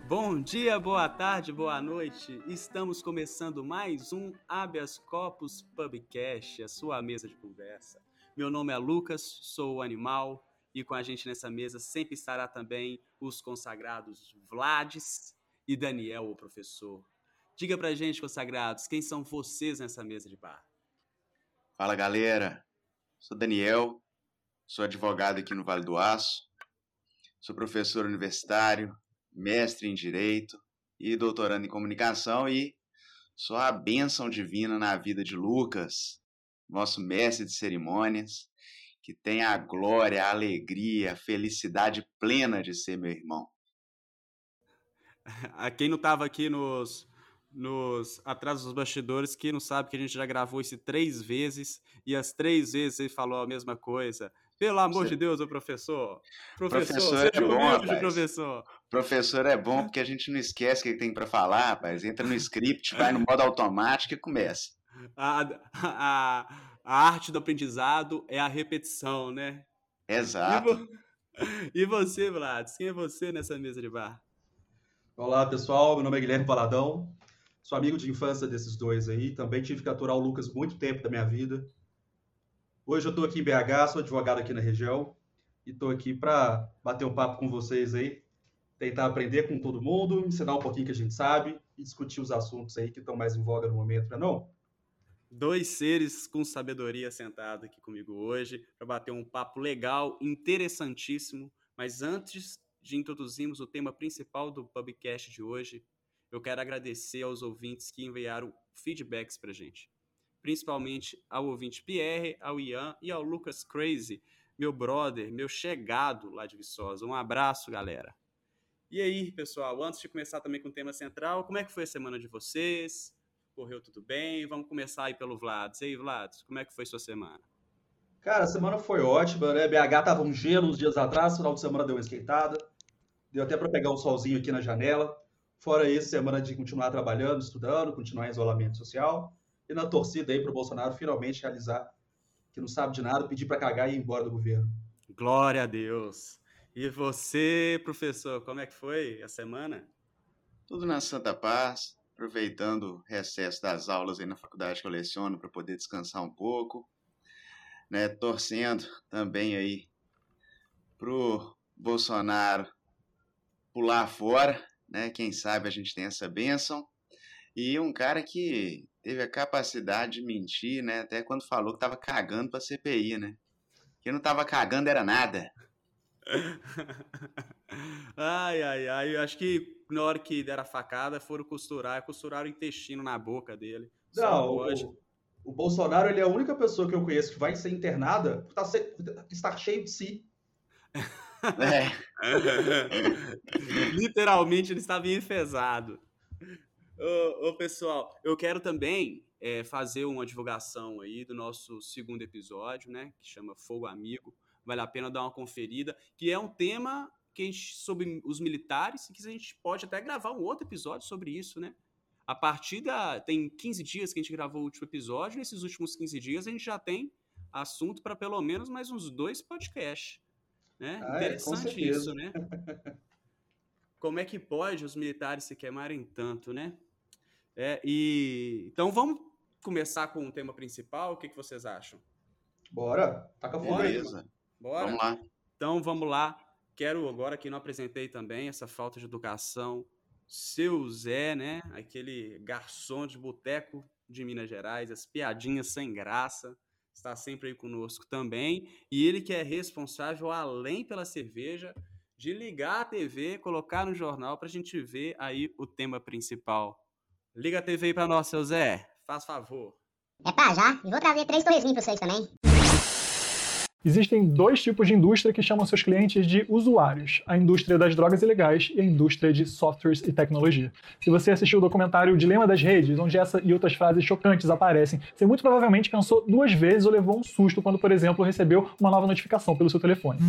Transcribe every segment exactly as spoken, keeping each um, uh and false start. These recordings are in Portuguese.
Bom dia, boa tarde, boa noite. Estamos começando mais um Habeas Corpus Pubcast, a sua mesa de conversa. Meu nome é Lucas, sou o Animal e com a gente nessa mesa sempre estará também os consagrados Vlades e Daniel, o professor. Diga pra gente, consagrados, quem são vocês nessa mesa de bar? Fala, galera. Sou Daniel, sou advogado aqui no Vale do Aço, sou professor universitário, mestre em Direito e doutorando em Comunicação e sou a bênção divina na vida de Lucas, nosso mestre de cerimônias, que tem a glória, a alegria, a felicidade plena de ser meu irmão. Quem não estava aqui nos, nos atrás dos bastidores, que não sabe que a gente já gravou isso três vezes e as três vezes ele falou a mesma coisa. Pelo amor Você... de Deus, ô professor. Professor, Professor é seja bom, humilde, rapaz. professor. Professor é bom porque a gente não esquece o que tem para falar, rapaz. Entra no script, vai no modo automático e começa. A, a, a arte do aprendizado é a repetição, né? Exato. E, vo... e você, Vlad? Quem é você nessa mesa de bar? Olá, pessoal. Meu nome é Guilherme Paladão. Sou amigo de infância desses dois aí. Também tive que aturar o Lucas muito tempo da minha vida. Hoje eu estou aqui em B H, sou advogado aqui na região e estou aqui para bater um papo com vocês aí, tentar aprender com todo mundo, ensinar um pouquinho que a gente sabe e discutir os assuntos aí que estão mais em voga no momento, não é não? Dois seres com sabedoria sentados aqui comigo hoje para bater um papo legal, interessantíssimo. Mas antes de introduzirmos o tema principal do Pubcast de hoje, eu quero agradecer aos ouvintes que enviaram feedbacks para a gente. Principalmente ao ouvinte Pierre, ao Ian e ao Lucas Crazy, meu brother, meu chegado lá de Viçosa. Um abraço, galera. E aí, pessoal, antes de começar também com o tema central, como é que foi a semana de vocês? Correu tudo bem? Vamos começar aí pelo Vlad. E aí, Vlad, como é que foi sua semana? Cara, a semana foi ótima, né? B H tava um gelo uns dias atrás, final de semana deu uma esquentada. Deu até para pegar um solzinho aqui na janela. Fora isso, semana de continuar trabalhando, estudando, continuar em isolamento social. E na torcida aí para o Bolsonaro finalmente realizar, que não sabe de nada, pedir para cagar e ir embora do governo. Glória a Deus! E você, professor, como é que foi a semana? Tudo na Santa Paz, aproveitando o recesso das aulas aí na faculdade que eu leciono para poder descansar um pouco, né? Torcendo também aí pro Bolsonaro pular fora, né? Quem sabe a gente tem essa bênção. E um cara que teve a capacidade de mentir, né? Até quando falou que tava cagando pra C P I, né? Que não tava cagando era nada. Ai, ai, ai, eu acho que na hora que deram a facada foram costurar, costuraram o intestino na boca dele. Só Não, pode. o, o Bolsonaro ele é a única pessoa que eu conheço que vai ser internada por tá se- por estar cheio de si. É. Literalmente ele estava enfesado. Ô, ô, pessoal, eu quero também é, fazer uma divulgação aí do nosso segundo episódio, né? Que chama Fogo Amigo. Vale a pena dar uma conferida, que é um tema que a gente, sobre os militares, e que a gente pode até gravar um outro episódio sobre isso, né? A partir da. Tem quinze dias que a gente gravou o último episódio, nesses últimos quinze dias a gente já tem assunto para pelo menos mais uns dois podcasts. Né? Ah, é, com Interessante certeza. isso, né? Como é que pode os militares se queimarem tanto, né? É, e então vamos começar com o tema principal. O que, que vocês acham? Bora, taca fogo aí. Beleza. Bora? Vamos lá. Então vamos lá. Quero agora que não apresentei também essa falta de educação. Seu Zé, né? Aquele garçom de boteco de Minas Gerais, as piadinhas sem graça. Está sempre aí conosco também. E ele que é responsável, além pela cerveja, de ligar a T V, colocar no jornal para a gente ver aí o tema principal. Liga a T V aí para nós, seu Zé. Faz favor. É pá, já. E vou trazer três torresminhos pra vocês também. Existem dois tipos de indústria que chamam seus clientes de usuários: a indústria das drogas ilegais e a indústria de softwares e tecnologia. Se você assistiu o documentário O Dilema das Redes, onde essa e outras frases chocantes aparecem, você muito provavelmente pensou duas vezes ou levou um susto quando, por exemplo, recebeu uma nova notificação pelo seu telefone.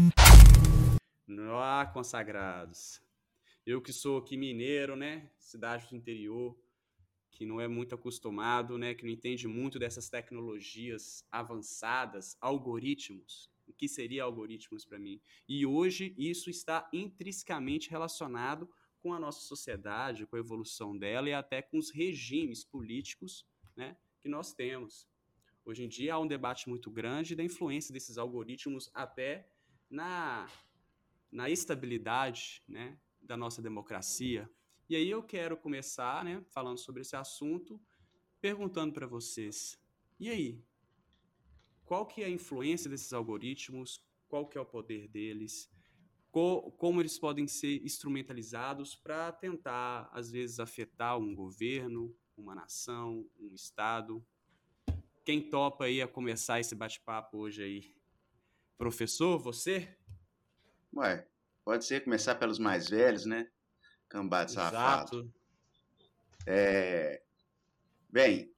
Ah, consagrados. Eu que sou aqui mineiro, né? Cidade do interior, que não é muito acostumado, né? Que não entende muito dessas tecnologias avançadas, algoritmos. O que seria algoritmos para mim? E hoje isso está intrinsecamente relacionado com a nossa sociedade, com a evolução dela e até com os regimes políticos, né, que nós temos. Hoje em dia há um debate muito grande da influência desses algoritmos até na, na estabilidade, né, da nossa democracia. E aí eu quero começar, né, falando sobre esse assunto, perguntando para vocês, e aí, qual que é a influência desses algoritmos, qual que é o poder deles, co- como eles podem ser instrumentalizados para tentar, às vezes, afetar um governo, uma nação, um estado? Quem topa aí a começar esse bate-papo hoje aí? Professor, você? Ué, pode ser começar pelos mais velhos, né? Cambado safado. Exato. É, bem,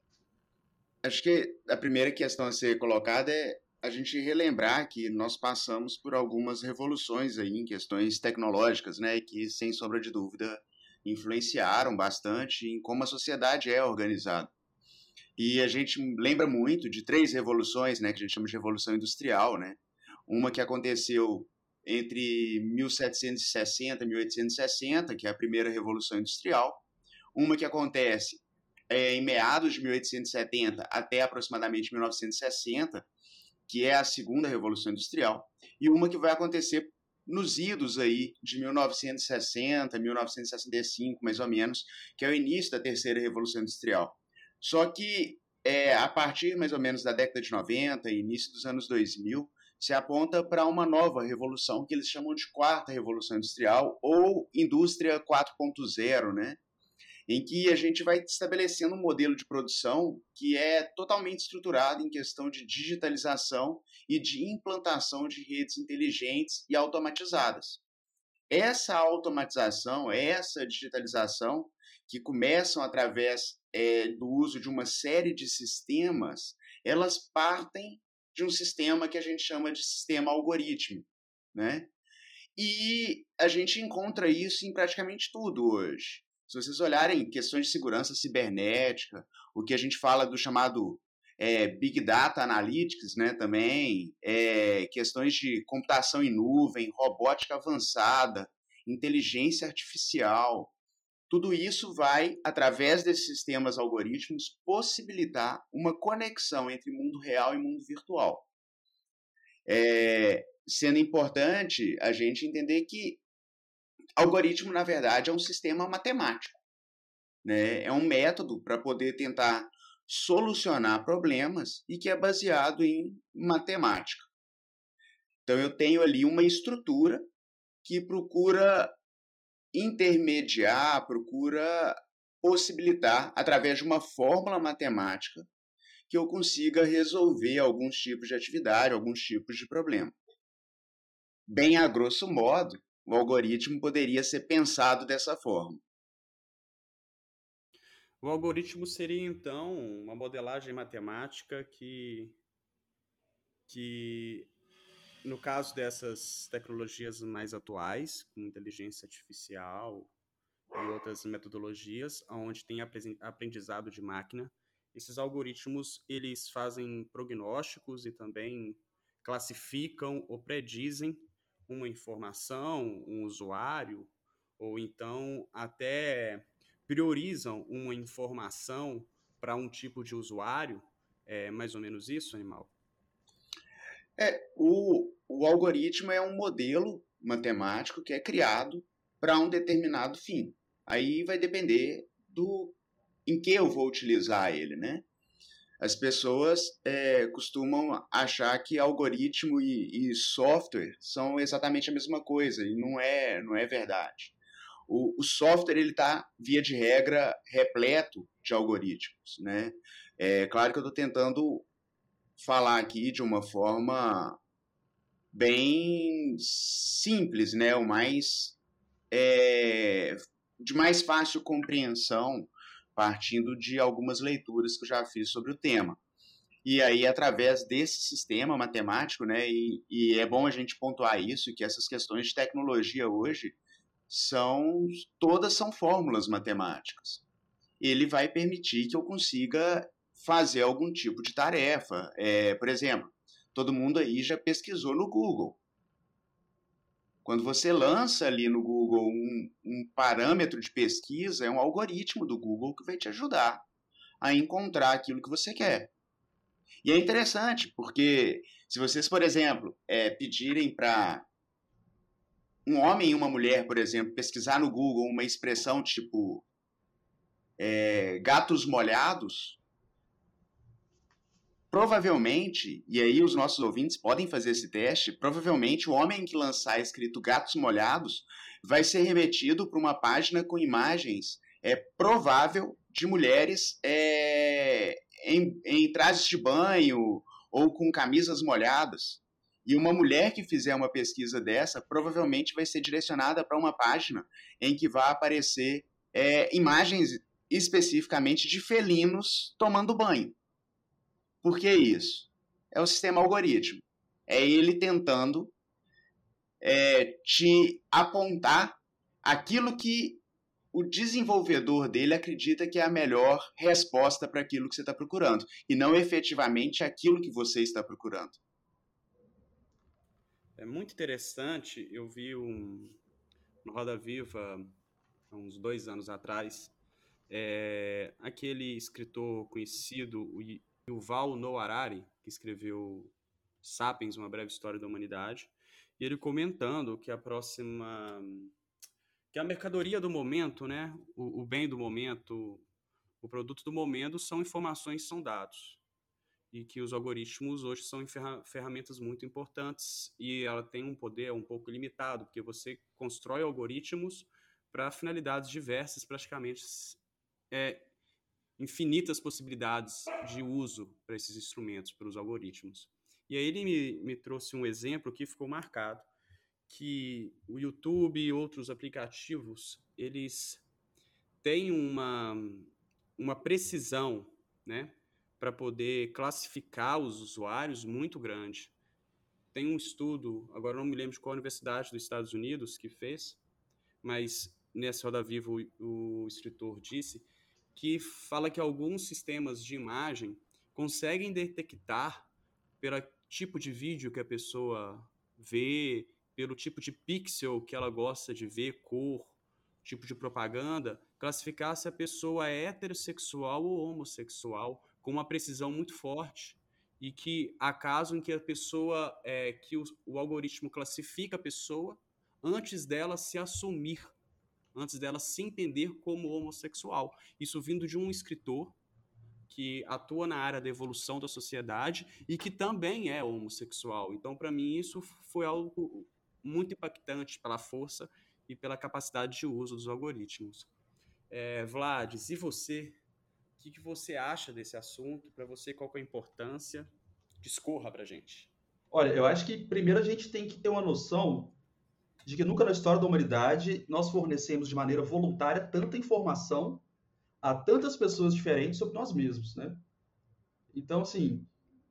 acho que a primeira questão a ser colocada é a gente relembrar que nós passamos por algumas revoluções aí em questões tecnológicas, né? Que, sem sombra de dúvida, influenciaram bastante em como a sociedade é organizada. E a gente lembra muito de três revoluções, né? Que a gente chama de Revolução Industrial, né? Uma que aconteceu entre mil setecentos e sessenta e mil oitocentos e sessenta, que é a primeira Revolução Industrial. Uma que acontece é, em meados de mil oitocentos e setenta até aproximadamente mil novecentos e sessenta, que é a segunda Revolução Industrial. E uma que vai acontecer nos idos aí de mil novecentos e sessenta, mil novecentos e sessenta e cinco, mais ou menos, que é o início da terceira Revolução Industrial. Só que é, a partir mais ou menos da década de noventa, início dos anos dois mil, se aponta para uma nova revolução que eles chamam de quarta revolução industrial ou indústria quatro ponto zero, né? Em que a gente vai estabelecendo um modelo de produção que é totalmente estruturado em questão de digitalização e de implantação de redes inteligentes e automatizadas. Essa automatização, essa digitalização, que começam através é, do uso de uma série de sistemas, elas partem de um sistema que a gente chama de sistema algorítmico, né? E a gente encontra isso em praticamente tudo hoje. Se vocês olharem questões de segurança cibernética, o que a gente fala do chamado é, Big Data Analytics, né, também, é, questões de computação em nuvem, robótica avançada, inteligência artificial, tudo isso vai, através desses sistemas algorítmicos, possibilitar uma conexão entre mundo real e mundo virtual. É, sendo importante a gente entender que algoritmo, na verdade, é um sistema matemático, né? É um método para poder tentar solucionar problemas e que é baseado em matemática. Então, eu tenho ali uma estrutura que procura intermediar, procura possibilitar, através de uma fórmula matemática, que eu consiga resolver alguns tipos de atividade, alguns tipos de problema. Bem a grosso modo, o algoritmo poderia ser pensado dessa forma. O algoritmo seria, então, uma modelagem matemática que, que, no caso dessas tecnologias mais atuais, com inteligência artificial e outras metodologias, onde tem aprendizado de máquina, esses algoritmos eles fazem prognósticos e também classificam ou predizem uma informação, um usuário, ou então até priorizam uma informação para um tipo de usuário. É mais ou menos isso, Animal? É, o, o algoritmo é um modelo matemático que é criado para um determinado fim. Aí vai depender do em que eu vou utilizar ele, né? As pessoas é, costumam achar que algoritmo e, e software são exatamente a mesma coisa, e não é, não é verdade. O, o software está, via de regra, repleto de algoritmos, né? É claro que eu estou tentando falar aqui de uma forma bem simples, né? O mais, é, de mais fácil compreensão, partindo de algumas leituras que eu já fiz sobre o tema. E aí, através desse sistema matemático, né, e, e é bom a gente pontuar isso, que essas questões de tecnologia hoje, são todas são fórmulas matemáticas. Ele vai permitir que eu consiga fazer algum tipo de tarefa. É, por exemplo, todo mundo aí já pesquisou no Google. Quando você lança ali no Google um, um parâmetro de pesquisa, é um algoritmo do Google que vai te ajudar a encontrar aquilo que você quer. E é interessante, porque se vocês, por exemplo, é, pedirem para um homem e uma mulher, por exemplo, pesquisar no Google uma expressão tipo é, gatos molhados, provavelmente, e aí os nossos ouvintes podem fazer esse teste, provavelmente o homem que lançar escrito gatos molhados vai ser remetido para uma página com imagens é, provável de mulheres é, em, em trajes de banho ou com camisas molhadas. E uma mulher que fizer uma pesquisa dessa provavelmente vai ser direcionada para uma página em que vai aparecer é, imagens especificamente de felinos tomando banho. Por que isso? É o sistema algoritmo. É ele tentando é, te apontar aquilo que o desenvolvedor dele acredita que é a melhor resposta para aquilo que você está procurando, e não efetivamente aquilo que você está procurando. É muito interessante, eu vi um, no Roda Viva, há uns dois anos atrás, é, aquele escritor conhecido, o Yuval Noah Harari, que escreveu Sapiens, Uma Breve História da Humanidade, e ele comentando que a próxima... que a mercadoria do momento, né, o, o bem do momento, o produto do momento são informações, são dados. E que os algoritmos hoje são ferramentas muito importantes e ela tem um poder um pouco limitado, porque você constrói algoritmos para finalidades diversas, praticamente é, infinitas possibilidades de uso para esses instrumentos, para os algoritmos. E aí ele me, me trouxe um exemplo que ficou marcado, que o YouTube e outros aplicativos, eles têm uma, uma precisão, né, para poder classificar os usuários muito grande. Tem um estudo, agora não me lembro de qual universidade dos Estados Unidos que fez, mas nessa Roda Viva o, o escritor disse que fala que alguns sistemas de imagem conseguem detectar pelo tipo de vídeo que a pessoa vê, pelo tipo de pixel que ela gosta de ver, cor, tipo de propaganda, classificar se a pessoa é heterossexual ou homossexual com uma precisão muito forte, e que há casos em que a pessoa, é, que o, o algoritmo classifica a pessoa antes dela se assumir, antes dela se entender como homossexual. Isso vindo de um escritor que atua na área da evolução da sociedade e que também é homossexual. Então, para mim, isso foi algo muito impactante pela força e pela capacidade de uso dos algoritmos. É, Vlad, e você? O que, que você acha desse assunto? Para você, qual que é a importância? Discorra para a gente. Olha, eu acho que primeiro a gente tem que ter uma noção de que nunca na história da humanidade nós fornecemos de maneira voluntária tanta informação a tantas pessoas diferentes sobre nós mesmos, né? Então, assim,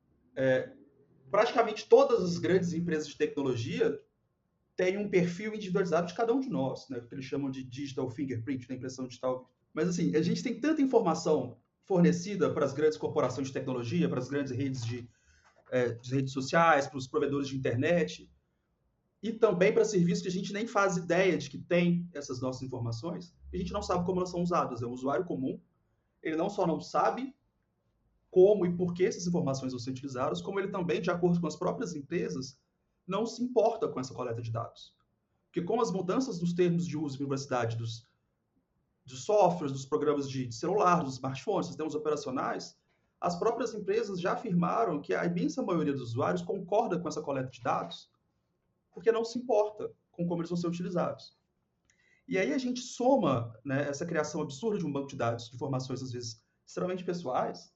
é, praticamente todas as grandes empresas de tecnologia têm um perfil individualizado de cada um de nós, né? O que eles chamam de digital fingerprint, da impressão digital. Mas, assim, a gente tem tanta informação fornecida para as grandes corporações de tecnologia, para as grandes redes de, é, de redes sociais, para os provedores de internet, e também para serviços que a gente nem faz ideia de que tem essas nossas informações, e a gente não sabe como elas são usadas. É um usuário comum, ele não só não sabe como e por que essas informações vão ser utilizadas, como ele também, de acordo com as próprias empresas, não se importa com essa coleta de dados. Porque com as mudanças dos termos de uso e privacidade dos, dos softwares, dos programas de celular, dos smartphones, sistemas operacionais, as próprias empresas já afirmaram que a imensa maioria dos usuários concorda com essa coleta de dados, porque não se importa com como eles vão ser utilizados. E aí a gente soma, né, essa criação absurda de um banco de dados, de informações, às vezes, extremamente pessoais,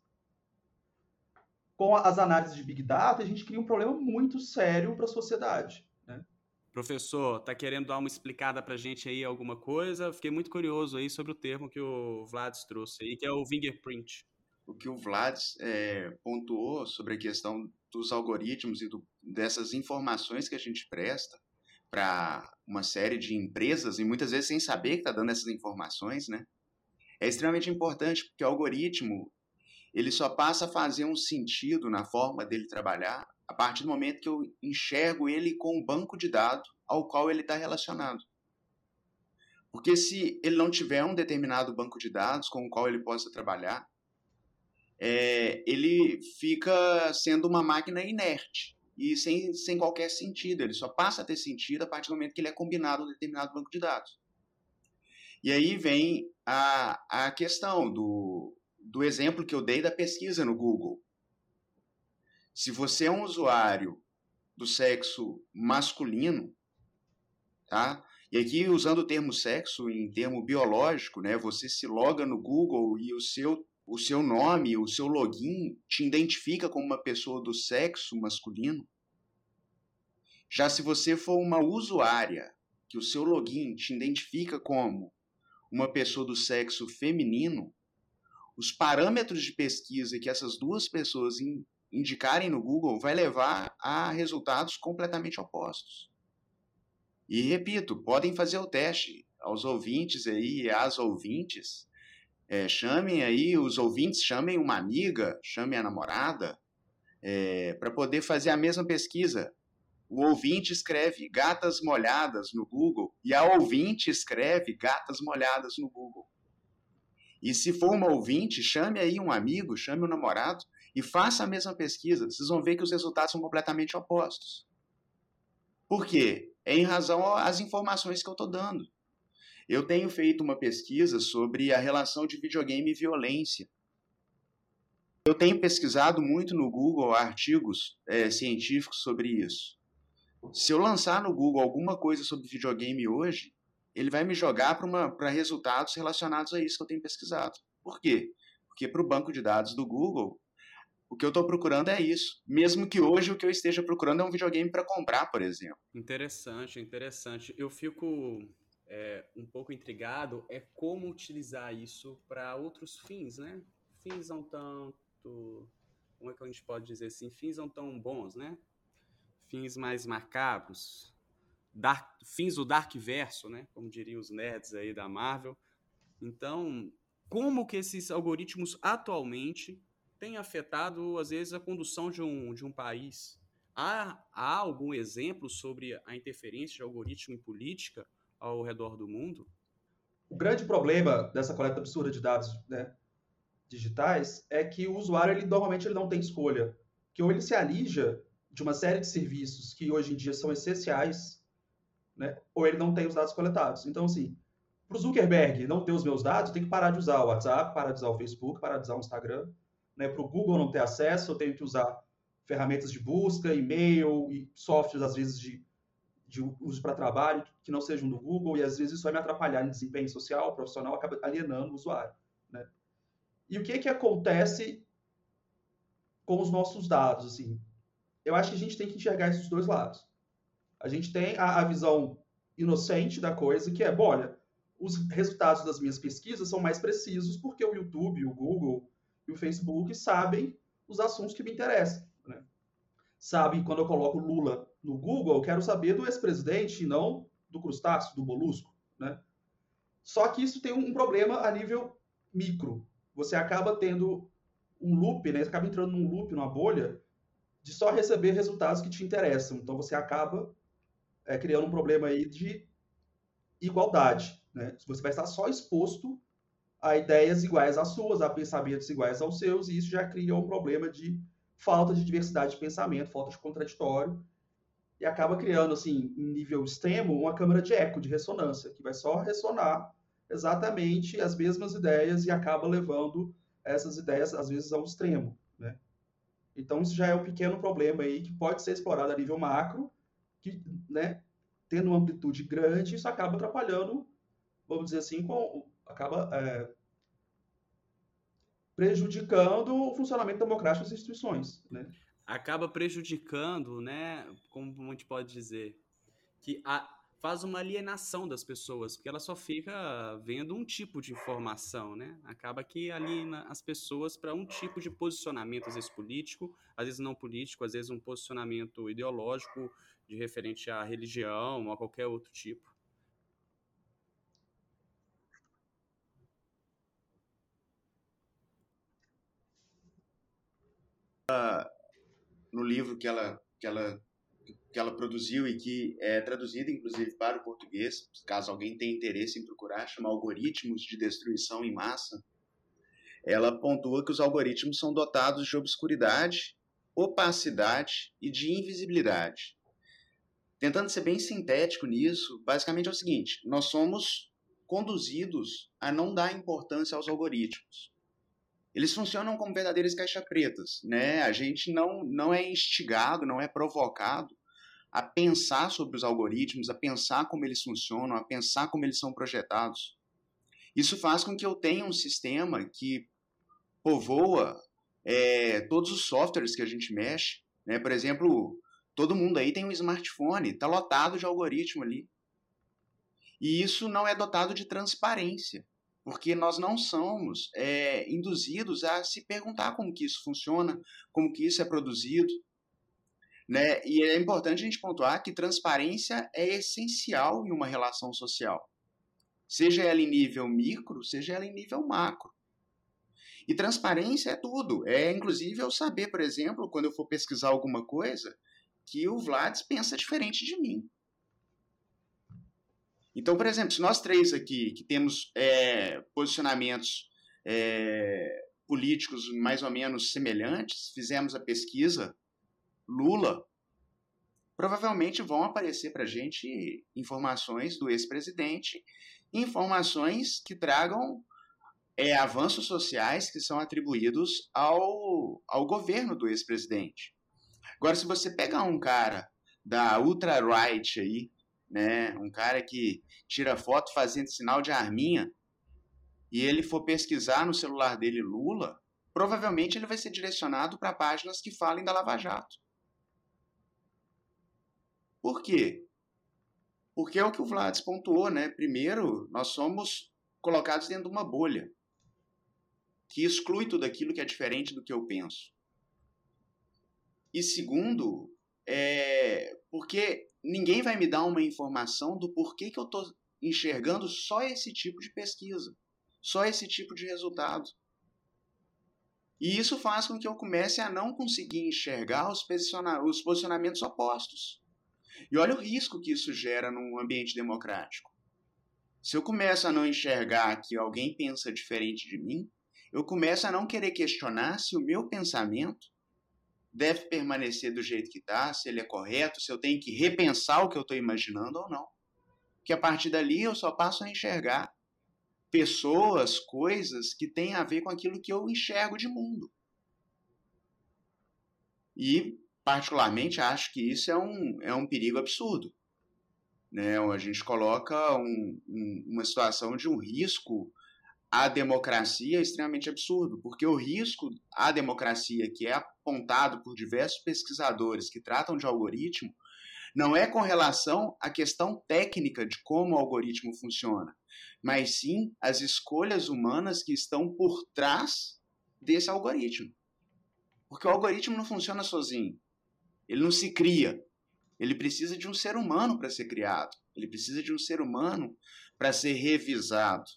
com as análises de Big Data, a gente cria um problema muito sério para a sociedade, né? Professor, tá querendo dar uma explicada para a gente aí alguma coisa? Fiquei muito curioso aí sobre o termo que o Vlad trouxe aí, que é o fingerprint. O que o Vlad é, pontuou sobre a questão dos algoritmos e do, dessas informações que a gente presta para uma série de empresas, e muitas vezes sem saber que está dando essas informações, né? É extremamente importante, porque o algoritmo ele só passa a fazer um sentido na forma dele trabalhar a partir do momento que eu enxergo ele com um banco de dados ao qual ele está relacionado. Porque se ele não tiver um determinado banco de dados com o qual ele possa trabalhar, é, ele fica sendo uma máquina inerte e sem, sem qualquer sentido. Ele só passa a ter sentido a partir do momento que ele é combinado a um determinado banco de dados. E aí vem a, a questão do, do exemplo que eu dei da pesquisa no Google. Se você é um usuário do sexo masculino, tá? E aqui, usando o termo sexo em termo biológico, né? Você se loga no Google e o seu, o seu nome, o seu login te identifica como uma pessoa do sexo masculino. Já se você for uma usuária, que o seu login te identifica como uma pessoa do sexo feminino, os parâmetros de pesquisa que essas duas pessoas in, indicarem no Google vai levar a resultados completamente opostos. E, repito, podem fazer o teste. Aos ouvintes aí, às ouvintes, é, chamem aí, os ouvintes chamem uma amiga, chamem a namorada, é, para poder fazer a mesma pesquisa. O ouvinte escreve gatas molhadas no Google e a ouvinte escreve gatas molhadas no Google. E se for uma ouvinte, chame aí um amigo, chame um namorado e faça a mesma pesquisa. Vocês vão ver que os resultados são completamente opostos. Por quê? É em razão às informações que eu estou dando. Eu tenho feito uma pesquisa sobre a relação de videogame e violência. Eu tenho pesquisado muito no Google artigos é, científicos sobre isso. Se eu lançar no Google alguma coisa sobre videogame hoje, ele vai me jogar para resultados relacionados a isso que eu tenho pesquisado. Por quê? Porque para o banco de dados do Google, o que eu estou procurando é isso. Mesmo que hoje o que eu esteja procurando é um videogame para comprar, por exemplo. Interessante, interessante. Eu fico é, um pouco intrigado é como utilizar isso para outros fins, né? Fins não tanto... Como é que a gente pode dizer assim? Fins não tão bons, né? Fins mais macabros, dark, fins do Darkverso, né? Como diriam os nerds aí da Marvel. Então, como que esses algoritmos atualmente têm afetado, às vezes, a condução de um, de um país? Há, há algum exemplo sobre a interferência de algoritmo em política ao redor do mundo? O grande problema dessa coleta absurda de dados, né, digitais é que o usuário, ele, normalmente, ele não tem escolha. Que ou ele se alija de uma série de serviços que hoje em dia são essenciais, né? Ou ele não tem os dados coletados. Então, assim, para o Zuckerberg não ter os meus dados, eu tenho que parar de usar o WhatsApp, parar de usar o Facebook, parar de usar o Instagram. Né? Para o Google não ter acesso, eu tenho que usar ferramentas de busca, e-mail e softwares, às vezes, de, de uso para trabalho, que não sejam do Google, e às vezes isso vai me atrapalhar em desempenho social, profissional, acaba alienando o usuário. Né? E o que, que acontece com os nossos dados, assim? Eu acho que a gente tem que enxergar esses dois lados. A gente tem a, a visão inocente da coisa, que é, bom, olha, os resultados das minhas pesquisas são mais precisos porque o YouTube, o Google e o Facebook sabem os assuntos que me interessam. Né? Sabem, quando eu coloco Lula no Google, eu quero saber do ex-presidente e não do crustáceo, do molusco. Né? Só que isso tem um problema a nível micro. Você acaba tendo um loop, né? Você acaba entrando num loop, numa bolha, de só receber resultados que te interessam. Então, você acaba é, criando um problema aí de igualdade. Né? Você vai estar só exposto a ideias iguais às suas, a pensamentos iguais aos seus, e isso já cria um problema de falta de diversidade de pensamento, falta de contraditório, e acaba criando, assim, em nível extremo, uma câmara de eco, de ressonância, que vai só ressonar exatamente as mesmas ideias e acaba levando essas ideias, às vezes, ao extremo. Né? Então, isso já é um pequeno problema aí que pode ser explorado a nível macro, que, né, tendo uma amplitude grande, isso acaba atrapalhando, vamos dizer assim, com, acaba é, prejudicando o funcionamento democrático das instituições. Né? Acaba prejudicando, né, como a gente pode dizer, que a, faz uma alienação das pessoas, porque ela só fica vendo um tipo de informação, né? Acaba que aliena as pessoas para um tipo de posicionamento, às vezes político, às vezes não político, às vezes um posicionamento ideológico de referente à religião ou a qualquer outro tipo. No livro que ela, que ela que ela produziu e que é traduzida, inclusive, para o português, caso alguém tenha interesse em procurar, chama Algoritmos de Destruição em Massa. Ela pontua que os algoritmos são dotados de obscuridade, opacidade e de invisibilidade. Tentando ser bem sintético nisso, basicamente é o seguinte: nós somos conduzidos a não dar importância aos algoritmos. Eles funcionam como verdadeiras caixas pretas, né? A gente não, não é instigado, não é provocado a pensar sobre os algoritmos, a pensar como eles funcionam, a pensar como eles são projetados. Isso faz com que eu tenha um sistema que povoa é, todos os softwares que a gente mexe, né? Por exemplo, todo mundo aí tem um smartphone, está lotado de algoritmo ali. E isso não é dotado de transparência, porque nós não somos é, induzidos a se perguntar como que isso funciona, como que isso é produzido. Né? E é importante a gente pontuar que transparência é essencial em uma relação social. Seja ela em nível micro, seja ela em nível macro. E transparência é tudo. É inclusive eu saber, por exemplo, quando eu for pesquisar alguma coisa, que o Vlads pensa diferente de mim. Então, por exemplo, se nós três aqui, que temos é, posicionamentos é, políticos mais ou menos semelhantes, fizemos a pesquisa Lula, provavelmente vão aparecer para a gente informações do ex-presidente, informações que tragam é, avanços sociais que são atribuídos ao, ao governo do ex-presidente. Agora, se você pegar um cara da ultra-right aí, né, um cara que tira foto fazendo sinal de arminha, e ele for pesquisar no celular dele Lula, provavelmente ele vai ser direcionado para páginas que falem da Lava Jato. Por quê? Porque é o que o Vlads pontuou, né? Primeiro, nós somos colocados dentro de uma bolha que exclui tudo aquilo que é diferente do que eu penso. E segundo, é porque ninguém vai me dar uma informação do porquê que eu estou enxergando só esse tipo de pesquisa, só esse tipo de resultado. E isso faz com que eu comece a não conseguir enxergar os, posiciona- os posicionamentos opostos. E olha o risco que isso gera num ambiente democrático. Se eu começo a não enxergar que alguém pensa diferente de mim, eu começo a não querer questionar se o meu pensamento deve permanecer do jeito que está, se ele é correto, se eu tenho que repensar o que eu estou imaginando ou não. Porque a partir dali eu só passo a enxergar pessoas, coisas que têm a ver com aquilo que eu enxergo de mundo. E, particularmente, acho que isso é um, é um perigo absurdo. Né? A gente coloca um, um, uma situação de um risco à democracia extremamente absurdo, porque o risco à democracia que é apontado por diversos pesquisadores que tratam de algoritmo não é com relação à questão técnica de como o algoritmo funciona, mas sim as escolhas humanas que estão por trás desse algoritmo. Porque o algoritmo não funciona sozinho, ele não se cria, ele precisa de um ser humano para ser criado, ele precisa de um ser humano para ser revisado.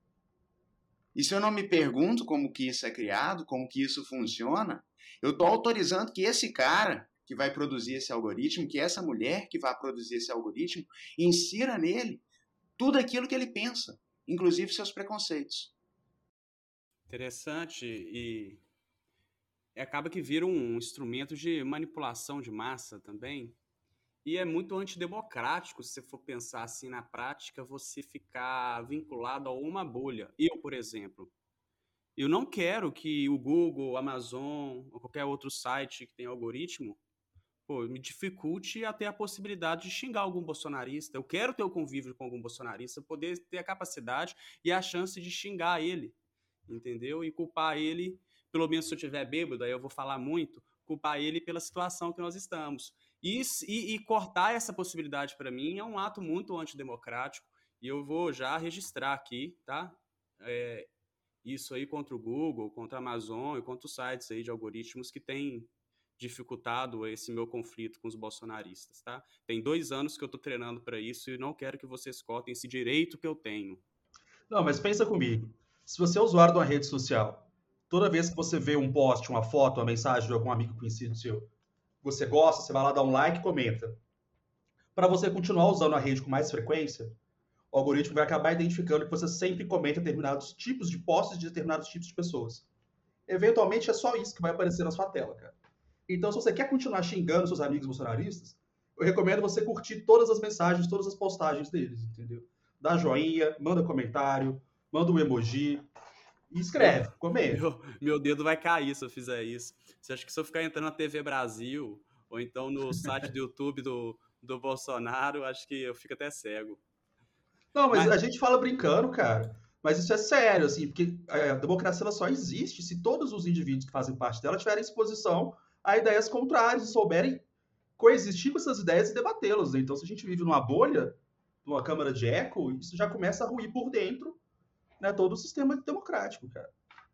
E se eu não me pergunto como que isso é criado, como que isso funciona, eu estou autorizando que esse cara que vai produzir esse algoritmo, que essa mulher que vai produzir esse algoritmo, insira nele tudo aquilo que ele pensa, inclusive seus preconceitos. Interessante, e acaba que vira um instrumento de manipulação de massa também. E é muito antidemocrático, se você for pensar assim na prática, você ficar vinculado a uma bolha. Eu, por exemplo, eu não quero que o Google, Amazon ou qualquer outro site que tem algoritmo, pô, me dificulte a ter a possibilidade de xingar algum bolsonarista. Eu quero ter o convívio com algum bolsonarista, poder ter a capacidade e a chance de xingar ele, entendeu? E culpar ele, pelo menos se eu estiver bêbado, aí eu vou falar muito, culpar ele pela situação que nós estamos. E, e, e cortar essa possibilidade para mim é um ato muito antidemocrático, e eu vou já registrar aqui, tá? É, isso aí contra o Google, contra a Amazon e contra os sites aí de algoritmos que têm dificultado esse meu conflito com os bolsonaristas, tá? Tem dois anos que eu tô treinando para isso e não quero que vocês cortem esse direito que eu tenho. Não, mas pensa comigo. Se você é usuário de uma rede social, toda vez que você vê um post, uma foto, uma mensagem de algum amigo conhecido seu, você gosta, você vai lá dar um like e comenta. Para você continuar usando a rede com mais frequência, o algoritmo vai acabar identificando que você sempre comenta determinados tipos de posts de determinados tipos de pessoas. Eventualmente é só isso que vai aparecer na sua tela, cara. Então, se você quer continuar xingando seus amigos bolsonaristas, eu recomendo você curtir todas as mensagens, todas as postagens deles, entendeu? Dá joinha, manda comentário, manda um emoji e escreve, comenta. Meu, meu dedo vai cair se eu fizer isso. Você acha que se eu ficar entrando na T V Brasil ou então no site do YouTube do, do Bolsonaro, acho que eu fico até cego. Não, mas, Mas- a gente fala brincando, cara. Mas isso é sério, assim, porque a democracia ela só existe se todos os indivíduos que fazem parte dela tiverem exposição a ideias contrárias e souberem coexistir com essas ideias e debatê-las. Né? Então, se a gente vive numa bolha, numa câmara de eco, isso já começa a ruir por dentro, né, todo o sistema democrático, cara.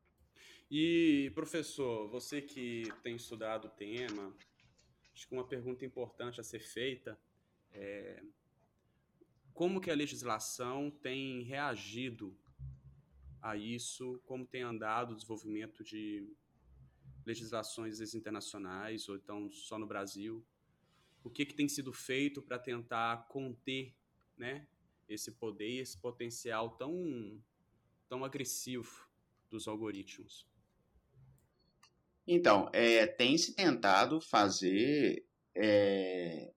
E, professor, você que tem estudado o tema, acho que uma pergunta importante a ser feita é como que a legislação tem reagido a isso, como tem andado o desenvolvimento de legislações internacionais, ou então só no Brasil, o que, que tem sido feito para tentar conter, né, esse poder, esse potencial tão, tão agressivo dos algoritmos. Então, é, tem se tentado fazer é,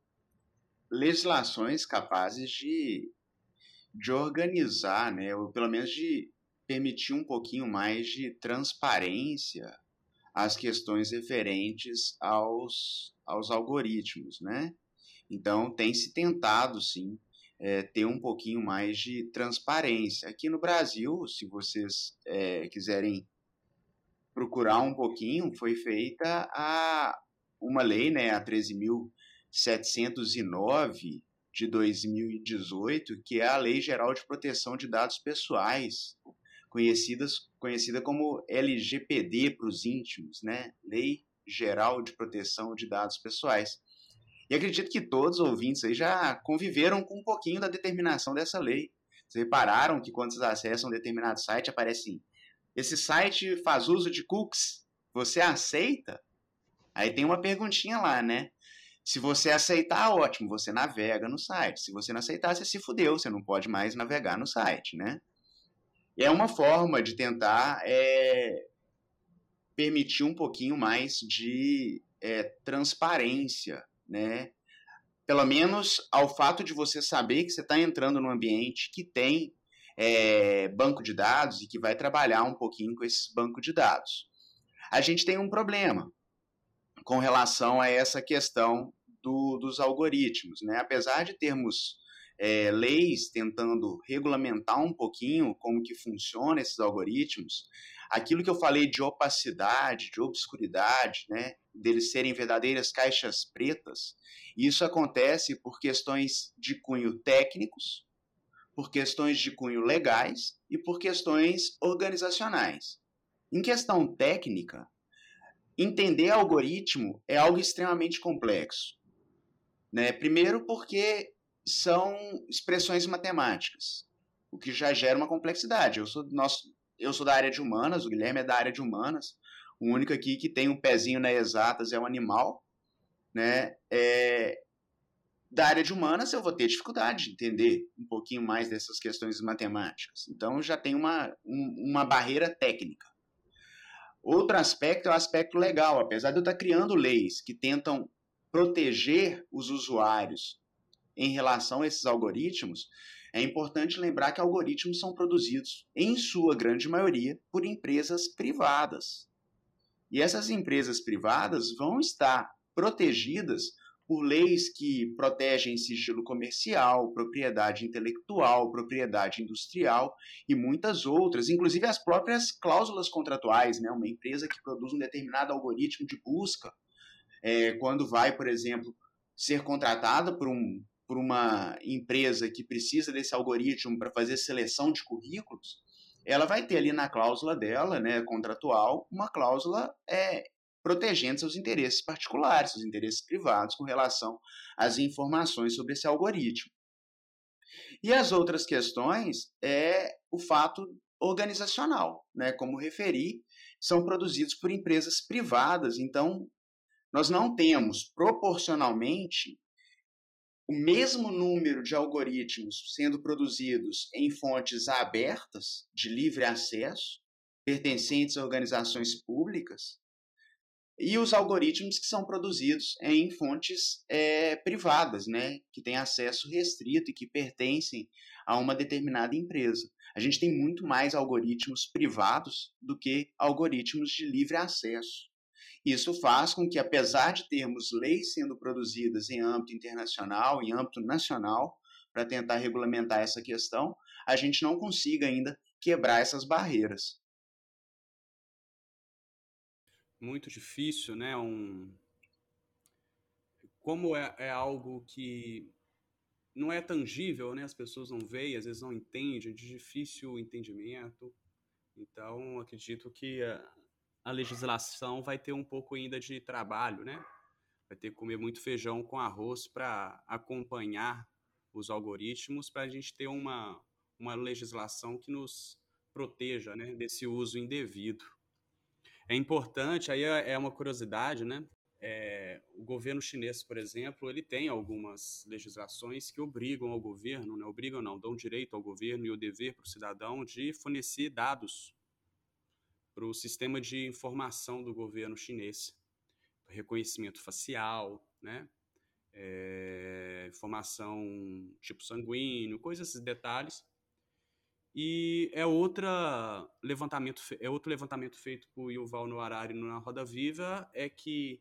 legislações capazes de, de organizar, né, ou pelo menos de permitir um pouquinho mais de transparência às questões referentes aos, aos algoritmos, né? Então, tem se tentado, sim, é, ter um pouquinho mais de transparência. Aqui no Brasil, se vocês é, quiserem procurar um pouquinho, foi feita a, uma lei, né, a treze mil setecentos e nove de dois mil e dezoito, que é a Lei Geral de Proteção de Dados Pessoais, conhecidas, conhecida como L G P D para os íntimos, né? Lei Geral de Proteção de Dados Pessoais. E acredito que todos os ouvintes aí já conviveram com um pouquinho da determinação dessa lei. Vocês repararam que quando vocês acessam um determinado site, aparece assim, esse site faz uso de cookies, você aceita? Aí tem uma perguntinha lá, né? Se você aceitar, ótimo, você navega no site. Se você não aceitar, você se fudeu, você não pode mais navegar no site, né? E é uma forma de tentar é, permitir um pouquinho mais de é, transparência, né? Pelo menos ao fato de você saber que você está entrando num ambiente que tem é, banco de dados e que vai trabalhar um pouquinho com esse banco de dados. A gente tem um problema com relação a essa questão do, dos algoritmos, né? Apesar de termos é, leis tentando regulamentar um pouquinho como que funcionam esses algoritmos, aquilo que eu falei de opacidade, de obscuridade, né? Deles serem verdadeiras caixas pretas, isso acontece por questões de cunho técnicos, por questões de cunho legais e por questões organizacionais. Em questão técnica, entender algoritmo é algo extremamente complexo, né? Primeiro porque são expressões matemáticas, o que já gera uma complexidade. Eu sou, nosso, eu sou da área de humanas, o Guilherme é da área de humanas, o único aqui que tem um pezinho na exatas é um animal, né? É, da área de humanas eu vou ter dificuldade de entender um pouquinho mais dessas questões matemáticas. Então já tem uma, um, uma barreira técnica. Outro aspecto é o aspecto legal. Apesar de eu estar criando leis que tentam proteger os usuários em relação a esses algoritmos, é importante lembrar que algoritmos são produzidos, em sua grande maioria, por empresas privadas. E essas empresas privadas vão estar protegidas por leis que protegem sigilo comercial, propriedade intelectual, propriedade industrial e muitas outras, inclusive as próprias cláusulas contratuais, né? Uma empresa que produz um determinado algoritmo de busca, é, quando vai, por exemplo, ser contratada por, um, por uma empresa que precisa desse algoritmo para fazer seleção de currículos, ela vai ter ali na cláusula dela, né, contratual, uma cláusula é, protegendo seus interesses particulares, seus interesses privados com relação às informações sobre esse algoritmo. E as outras questões é o fato organizacional, né? Como referi, são produzidos por empresas privadas, então nós não temos proporcionalmente o mesmo número de algoritmos sendo produzidos em fontes abertas, de livre acesso, pertencentes a organizações públicas, e os algoritmos que são produzidos em fontes é, privadas, né, que têm acesso restrito e que pertencem a uma determinada empresa. A gente tem muito mais algoritmos privados do que algoritmos de livre acesso. Isso faz com que, apesar de termos leis sendo produzidas em âmbito internacional, em âmbito nacional, para tentar regulamentar essa questão, a gente não consiga ainda quebrar essas barreiras. Muito difícil, né? Um... Como é, é algo que não é tangível, né? As pessoas não veem, às vezes não entendem, de difícil entendimento. Então, acredito que a, a legislação vai ter um pouco ainda de trabalho, né? Vai ter que comer muito feijão com arroz para acompanhar os algoritmos, para a gente ter uma, uma legislação que nos proteja, né, desse uso indevido. É importante, aí é uma curiosidade, né? É, o governo chinês, por exemplo, ele tem algumas legislações que obrigam ao governo, não obrigam não, dão direito ao governo e o dever para o cidadão de fornecer dados para o sistema de informação do governo chinês. Reconhecimento facial, né? É, informação tipo sanguíneo, coisas, esses detalhes. E é, outra levantamento, é outro levantamento feito por Yuval Noah Harari na Roda Viva, é que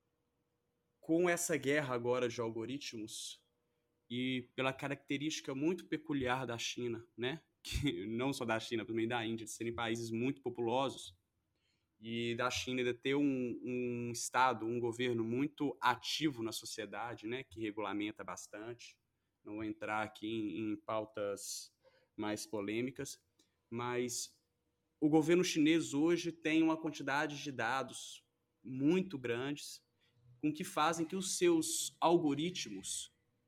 com essa guerra agora de algoritmos e pela característica muito peculiar da China, né? Que não só da China, também da Índia, de serem países muito populosos, e da China de ter um, um Estado, um governo muito ativo na sociedade, né? Que regulamenta bastante. Não vou entrar aqui em, em pautas mais polêmicas, mas o governo chinês hoje tem uma quantidade de dados muito grandes com que fazem que os seus algoritmos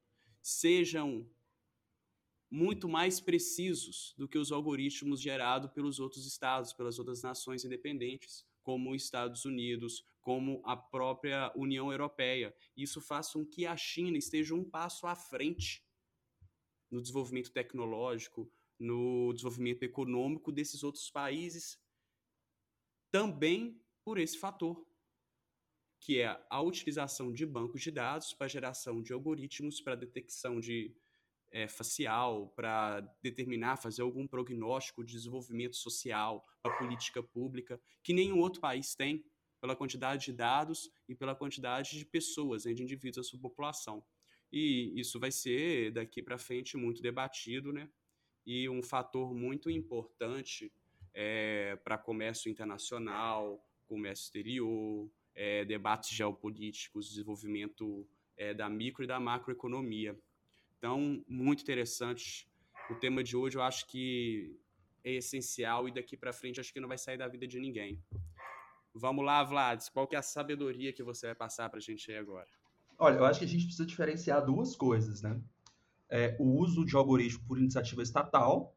sejam muito mais precisos do que os algoritmos gerados pelos outros estados, pelas outras nações independentes, como os Estados Unidos, como a própria União Europeia. Isso faz com que a China esteja um passo à frente no desenvolvimento tecnológico, no desenvolvimento econômico desses outros países, também por esse fator, que é a utilização de bancos de dados para geração de algoritmos para detecção de é, facial, para determinar, fazer algum prognóstico de desenvolvimento social, para política pública, que nenhum outro país tem, pela quantidade de dados e pela quantidade de pessoas, né, de indivíduos da sua população. E isso vai ser, daqui para frente, muito debatido, né? E um fator muito importante é, para comércio internacional, comércio exterior, é, debates geopolíticos, desenvolvimento é, da micro e da macroeconomia. Então, muito interessante. O tema de hoje eu acho que é essencial e daqui para frente acho que não vai sair da vida de ninguém. Vamos lá, Vlad, qual que é a sabedoria que você vai passar para a gente aí agora? Olha, eu acho que a gente precisa diferenciar duas coisas, né? É, o uso de algoritmo por iniciativa estatal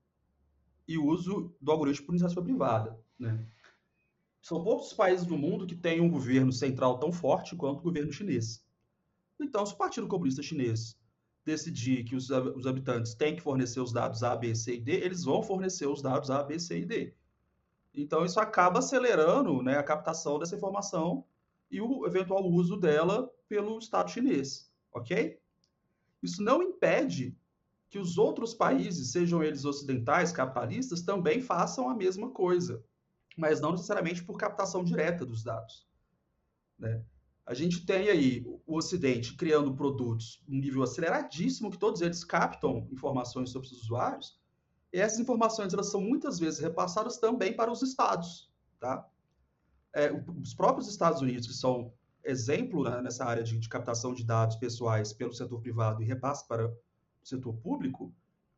e o uso do algoritmo por iniciativa privada, né? São poucos países do mundo que têm um governo central tão forte quanto o governo chinês. Então, se o Partido Comunista Chinês decidir que os, os habitantes têm que fornecer os dados A, B, C e D, eles vão fornecer os dados A, B, C e D. Então, isso acaba acelerando, né, a captação dessa informação e o eventual uso dela pelo Estado chinês, ok? Isso não impede que os outros países, sejam eles ocidentais, capitalistas, também façam a mesma coisa, mas não necessariamente por captação direta dos dados, né? A gente tem aí o Ocidente criando produtos em um nível aceleradíssimo, que todos eles captam informações sobre os usuários, e essas informações elas são muitas vezes repassadas também para os estados, tá? É, os próprios Estados Unidos, que são exemplo, né, nessa área de, de captação de dados pessoais pelo setor privado e repasse para o setor público,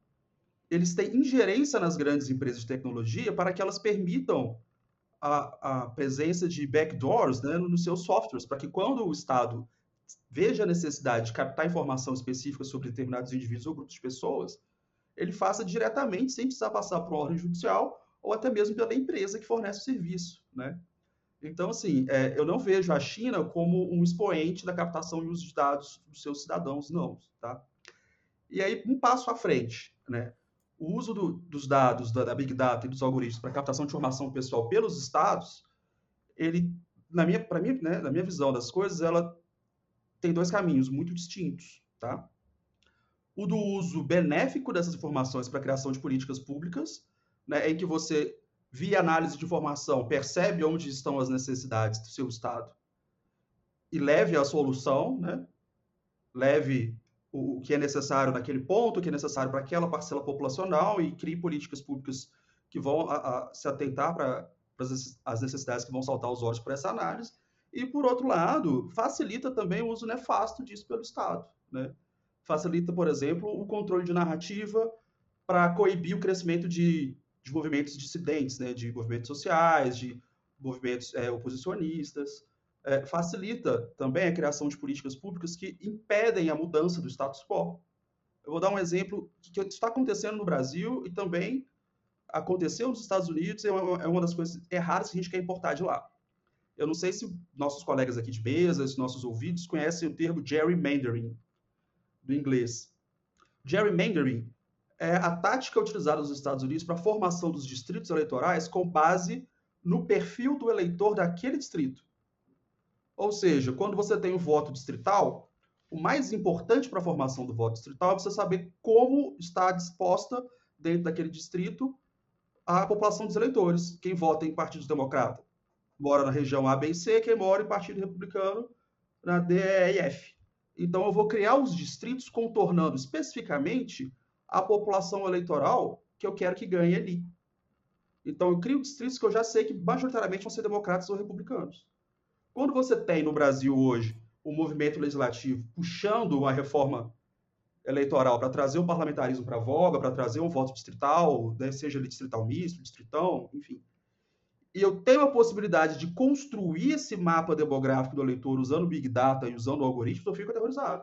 eles têm ingerência nas grandes empresas de tecnologia para que elas permitam a, a presença de backdoors, né, nos seus softwares, para que quando o Estado veja a necessidade de captar informação específica sobre determinados indivíduos ou grupos de pessoas, ele faça diretamente, sem precisar passar por uma ordem judicial ou até mesmo pela empresa que fornece o serviço, né? Então, assim, é, eu não vejo a China como um expoente da captação e uso de dados dos seus cidadãos, não, tá? E aí, um passo à frente, né? O uso do, dos dados da, da Big Data e dos algoritmos para captação de informação pessoal pelos estados, ele, na minha, para mim, né, na minha visão das coisas, ela tem dois caminhos muito distintos, tá? O do uso benéfico dessas informações para a criação de políticas públicas, né, em que você, via análise de informação, percebe onde estão as necessidades do seu estado e leve a solução, né? Leve o que é necessário naquele ponto, o que é necessário para aquela parcela populacional e crie políticas públicas que vão a, a, se atentar para as necessidades que vão saltar os olhos para essa análise. E, por outro lado, facilita também o uso nefasto disso pelo Estado, né? Facilita, por exemplo, o controle de narrativa para coibir o crescimento de, de movimentos dissidentes, né? De movimentos sociais, de movimentos é, oposicionistas. É, facilita também a criação de políticas públicas que impedem a mudança do status quo. Eu vou dar um exemplo que está acontecendo no Brasil e também aconteceu nos Estados Unidos, é uma, é uma das coisas erradas que a gente quer importar de lá. Eu não sei se nossos colegas aqui de mesa, se nossos ouvidos conhecem o termo gerrymandering, do inglês. Gerrymandering é a tática utilizada nos Estados Unidos para a formação dos distritos eleitorais com base no perfil do eleitor daquele distrito. Ou seja, quando você tem o voto distrital, o mais importante para a formação do voto distrital é você saber como está disposta dentro daquele distrito a população dos eleitores. Quem vota em Partido Democrata mora na região A, B e C, quem mora em Partido Republicano na D, E e F. Então, eu vou criar os distritos contornando especificamente a população eleitoral que eu quero que ganhe ali. Então, eu crio distritos que eu já sei que majoritariamente vão ser democratas ou republicanos. Quando você tem no Brasil hoje o movimento legislativo puxando uma reforma eleitoral para trazer o parlamentarismo para a voga, para trazer um voto distrital, né, seja ele distrital misto, distritão, enfim. E eu tenho a possibilidade de construir esse mapa demográfico do eleitor usando Big Data e usando algoritmos, eu fico aterrorizado.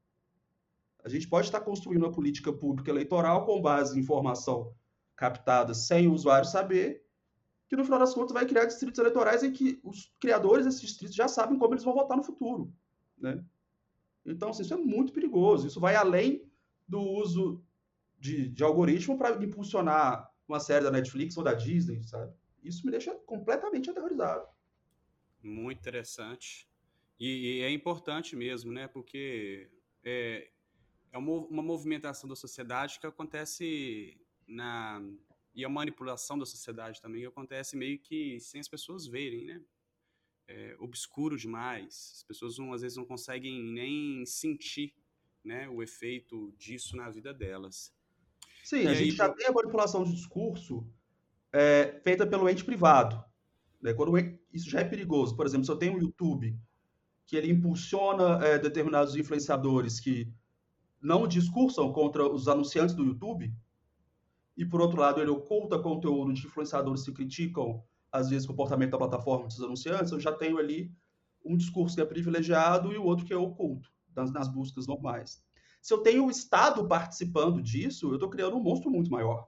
A gente pode estar construindo uma política pública eleitoral com base em informação captada sem o usuário saber, que no final das contas vai criar distritos eleitorais em que os criadores desses distritos já sabem como eles vão votar no futuro, né? Então, assim, isso é muito perigoso. Isso vai além do uso de, de algoritmo para impulsionar uma série da Netflix ou da Disney, sabe? Isso me deixa completamente aterrorizado. Muito interessante. E, e é importante mesmo, né? Porque é, é uma, uma movimentação da sociedade que acontece na... E a manipulação da sociedade também acontece meio que sem as pessoas verem, né? É obscuro demais. As pessoas não, às vezes não conseguem nem sentir, né, o efeito disso na vida delas. Sim, e a aí, gente já pro... tem a manipulação de discurso é, feita pelo ente privado, né? Quando isso já é perigoso. Por exemplo, se eu tenho um YouTube que ele impulsiona é, determinados influenciadores que não discursam contra os anunciantes do YouTube, e por outro lado ele oculta conteúdo de influenciadores que criticam, às vezes, o comportamento da plataforma dos anunciantes, eu já tenho ali um discurso que é privilegiado e o outro que é oculto, nas, nas buscas normais. Se eu tenho o Estado participando disso, eu estou criando um monstro muito maior.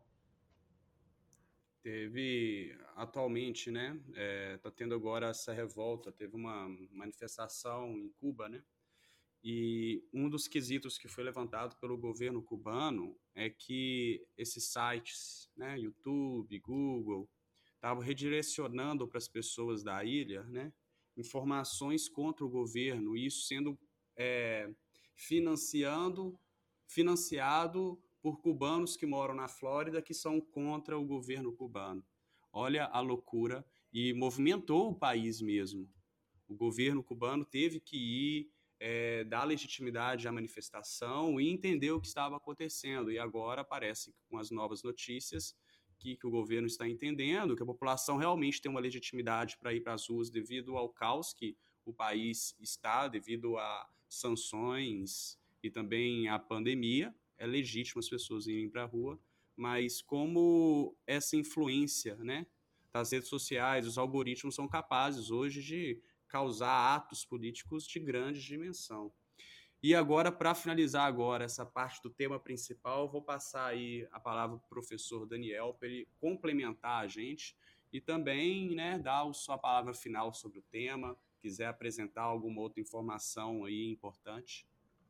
Teve, atualmente, né, é, tá tendo agora essa revolta, teve uma manifestação em Cuba, né, e um dos quesitos que foi levantado pelo governo cubano é que esses sites, né, YouTube, Google, estavam redirecionando para as pessoas da ilha, né, informações contra o governo, e isso sendo é, financiando, financiado por cubanos que moram na Flórida, que são contra o governo cubano. Olha a loucura, e movimentou o país mesmo. O governo cubano teve que ir é, dar legitimidade à manifestação e entender o que estava acontecendo. E agora parece, com as novas notícias, que, que o governo está entendendo, que a população realmente tem uma legitimidade para ir para as ruas devido ao caos que o país está, devido a sanções e também à pandemia. É legítimo as pessoas irem para a rua, mas como essa influência, né, das redes sociais, os algoritmos são capazes hoje de causar atos políticos de grande dimensão. E agora, para finalizar agora essa parte do tema principal, vou passar aí a palavra para o professor Daniel para ele complementar a gente e também, né, dar a sua palavra final sobre o tema, quiser apresentar alguma outra informação aí importante.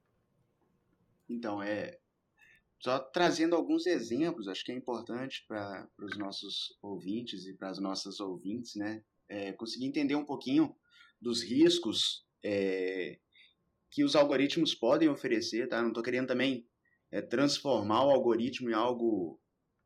Então, é, só trazendo alguns exemplos, acho que é importante para os nossos ouvintes e para as nossas ouvintes, né, é, conseguir entender um pouquinho dos riscos é, que os algoritmos podem oferecer, tá? Não estou querendo também é, transformar o algoritmo em algo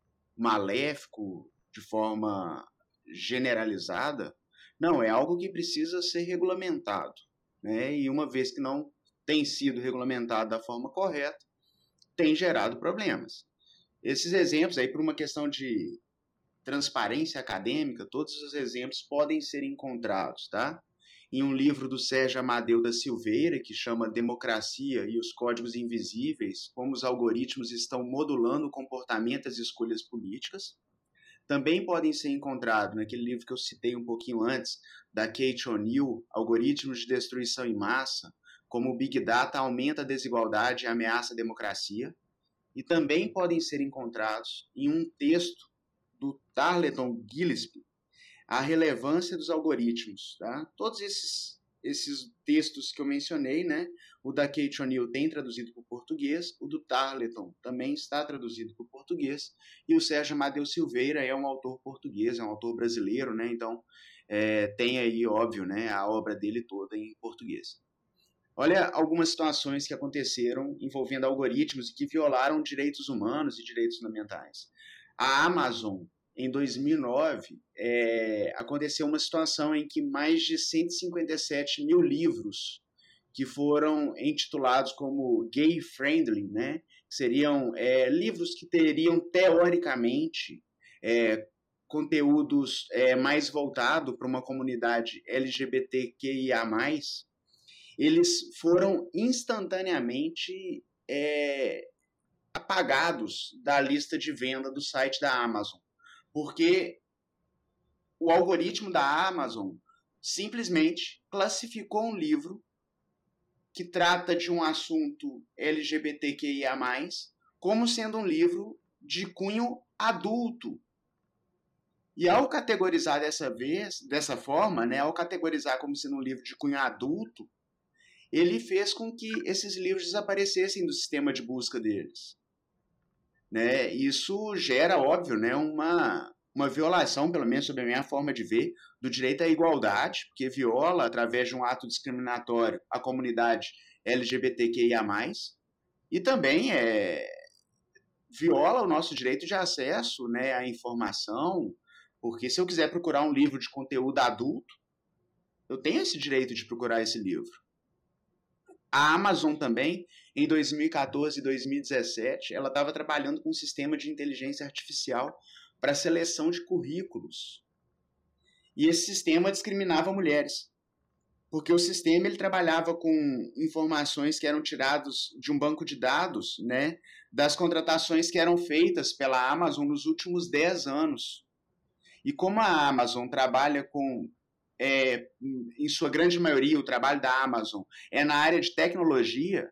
maléfico de forma generalizada. Não, é algo que precisa ser regulamentado, né? E uma vez que não tem sido regulamentado da forma correta, tem gerado problemas. Esses exemplos aí, por uma questão de transparência acadêmica, todos os exemplos podem ser encontrados, tá? Em um livro do Sérgio Amadeu da Silveira, que chama Democracia e os Códigos Invisíveis, como os algoritmos estão modulando o comportamento das escolhas políticas. Também podem ser encontrados naquele livro que eu citei um pouquinho antes, da Kate O'Neill, Algoritmos de Destruição em Massa, como o Big Data aumenta a desigualdade e ameaça a democracia. E também podem ser encontrados em um texto do Tarleton Gillespie, A Relevância dos Algoritmos. Tá? Todos esses, esses textos que eu mencionei, né? O da Kate O'Neill tem traduzido para o português, o do Tarleton também está traduzido para o português, e o Sérgio Amadeu Silveira é um autor português, é um autor brasileiro, né? Então é, tem aí, óbvio, né, a obra dele toda em português. Olha algumas situações que aconteceram envolvendo algoritmos e que violaram direitos humanos e direitos fundamentais. A Amazon, em dois mil e nove, é, aconteceu uma situação em que mais de cento e cinquenta e sete mil livros que foram intitulados como gay-friendly, né, seriam é, livros que teriam, teoricamente, é, conteúdos é, mais voltados para uma comunidade L G B T Q I A mais, eles foram instantaneamente é, apagados da lista de venda do site da Amazon, porque o algoritmo da Amazon simplesmente classificou um livro que trata de um assunto L G B T Q I A mais, como sendo um livro de cunho adulto. E ao categorizar dessa vez, dessa forma, né, ao categorizar como sendo um livro de cunho adulto, ele fez com que esses livros desaparecessem do sistema de busca deles. Né? Isso gera, óbvio, né, uma, uma violação, pelo menos sob a minha forma de ver, do direito à igualdade, porque viola, através de um ato discriminatório, a comunidade L G B T Q I A mais, e também é, viola o nosso direito de acesso, né, à informação, porque se eu quiser procurar um livro de conteúdo adulto, eu tenho esse direito de procurar esse livro. A Amazon também, em dois mil e quatorze e dois mil e dezessete, ela estava trabalhando com um sistema de inteligência artificial para seleção de currículos. E esse sistema discriminava mulheres, porque o sistema ele trabalhava com informações que eram tiradas de um banco de dados, né, das contratações que eram feitas pela Amazon nos últimos dez anos. E como a Amazon trabalha com... É, em sua grande maioria, o trabalho da Amazon é na área de tecnologia,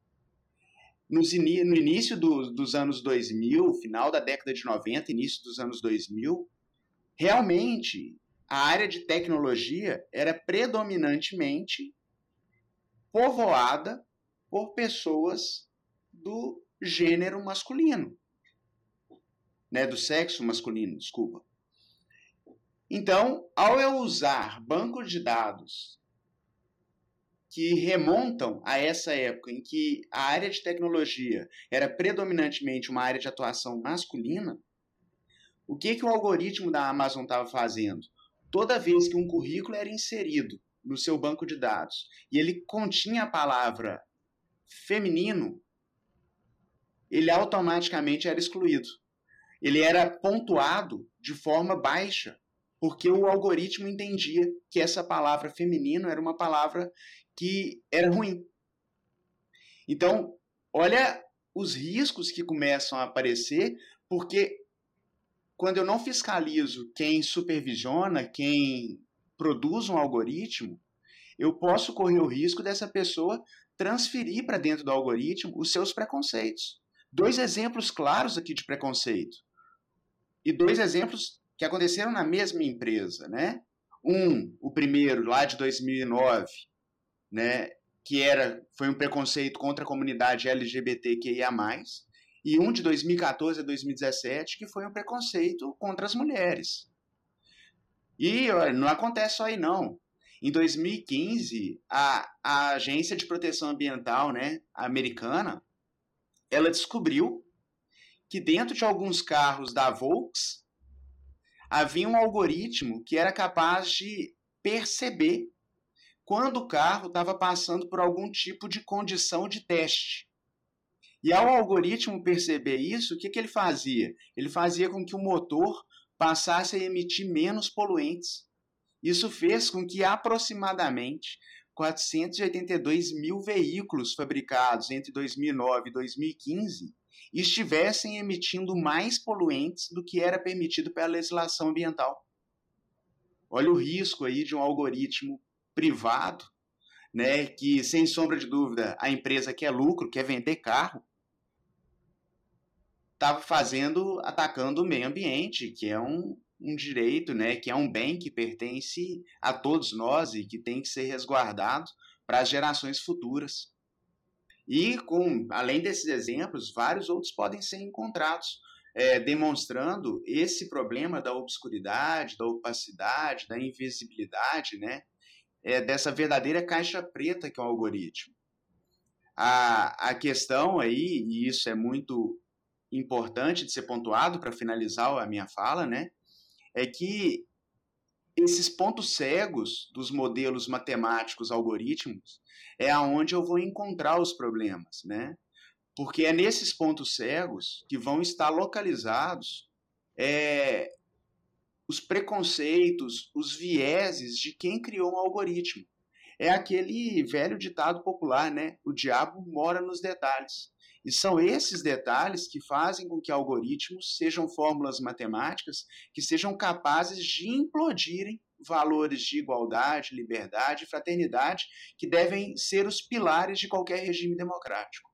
nos in, no início do, dos anos dois mil, final da década de noventa, início dos anos dois mil, realmente a área de tecnologia era predominantemente povoada por pessoas do gênero masculino, né, do sexo masculino, desculpa. Então, ao eu usar bancos de dados que remontam a essa época em que a área de tecnologia era predominantemente uma área de atuação masculina, o que, que o algoritmo da Amazon estava fazendo? Toda vez que um currículo era inserido no seu banco de dados e ele continha a palavra feminino, ele automaticamente era excluído. Ele era pontuado de forma baixa, porque o algoritmo entendia que essa palavra feminino era uma palavra que era ruim. Então, olha os riscos que começam a aparecer, porque quando eu não fiscalizo quem supervisiona, quem produz um algoritmo, eu posso correr o risco dessa pessoa transferir para dentro do algoritmo os seus preconceitos. Dois exemplos claros aqui de preconceito. E dois exemplos que aconteceram na mesma empresa, né? Um, o primeiro, lá de dois mil e nove, né, que era, foi um preconceito contra a comunidade L G B T Q I A mais, e um de dois mil e quatorze a dois mil e dezessete, que foi um preconceito contra as mulheres. E ó, não acontece só aí, não. Em dois mil e quinze, a, a Agência de Proteção Ambiental, né, americana, ela descobriu que dentro de alguns carros da Volks havia um algoritmo que era capaz de perceber quando o carro estava passando por algum tipo de condição de teste. E ao algoritmo perceber isso, o que, que ele fazia? Ele fazia com que o motor passasse a emitir menos poluentes. Isso fez com que aproximadamente quatrocentos e oitenta e dois mil veículos fabricados entre dois mil e nove e dois mil e quinze estivessem emitindo mais poluentes do que era permitido pela legislação ambiental. Olha o risco aí de um algoritmo privado, né, que, sem sombra de dúvida, a empresa quer lucro, quer vender carro, estava fazendo, atacando o meio ambiente, que é um, um direito, né, que é um bem que pertence a todos nós e que tem que ser resguardado para as gerações futuras. E, com, além desses exemplos, vários outros podem ser encontrados, é, demonstrando esse problema da obscuridade, da opacidade, da invisibilidade, né, é, dessa verdadeira caixa preta que é o algoritmo. A, a questão aí, e isso é muito importante de ser pontuado para finalizar a minha fala, né, é que esses pontos cegos dos modelos matemáticos algorítmicos é aonde eu vou encontrar os problemas, né? Porque é nesses pontos cegos que vão estar localizados é, os preconceitos, os vieses de quem criou um algoritmo. É aquele velho ditado popular, né? O diabo mora nos detalhes. E são esses detalhes que fazem com que algoritmos sejam fórmulas matemáticas que sejam capazes de implodirem valores de igualdade, liberdade e fraternidade que devem ser os pilares de qualquer regime democrático.